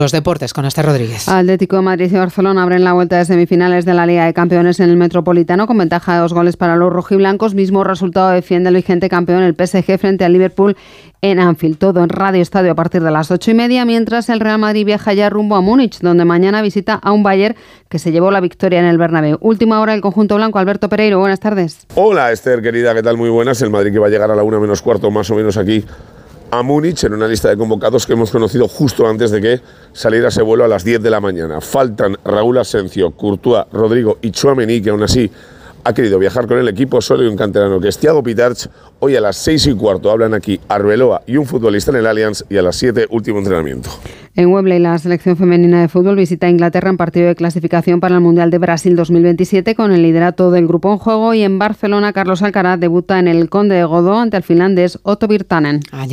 Los deportes con Esther Rodríguez. Atlético de Madrid y Barcelona abren la vuelta de semifinales de la Liga de Campeones en el Metropolitano con ventaja de 2 goles para los rojiblancos. Mismo resultado defiende el vigente campeón, el PSG, frente al Liverpool en Anfield. Todo en Radio Estadio a partir de las 8:30, mientras el Real Madrid viaja ya rumbo a Múnich, donde mañana visita a un Bayern que se llevó la victoria en el Bernabéu. Última hora el conjunto blanco. Alberto Pereiro, buenas tardes. Hola Esther, querida, ¿qué tal? Muy buenas. El Madrid que va a llegar a la 1 menos cuarto más o menos aquí a Múnich, en una lista de convocados que hemos conocido justo antes de que saliera ese vuelo a las 10 de la mañana. Faltan Raúl Asencio, Courtois, Rodrigo y Tchouaméni, que aún así ha querido viajar con el equipo. Solo hay un canterano, que es Thiago Pitarch. Hoy a las 6:15 hablan aquí Arbeloa y un futbolista en el Allianz, y a las 7 último entrenamiento. En Wembley, la selección femenina de fútbol visita a Inglaterra en partido de clasificación para el Mundial de Brasil 2027 con el liderato del grupo en juego, y en Barcelona Carlos Alcaraz debuta en el Conde de Godó ante el finlandés Otto Virtanen.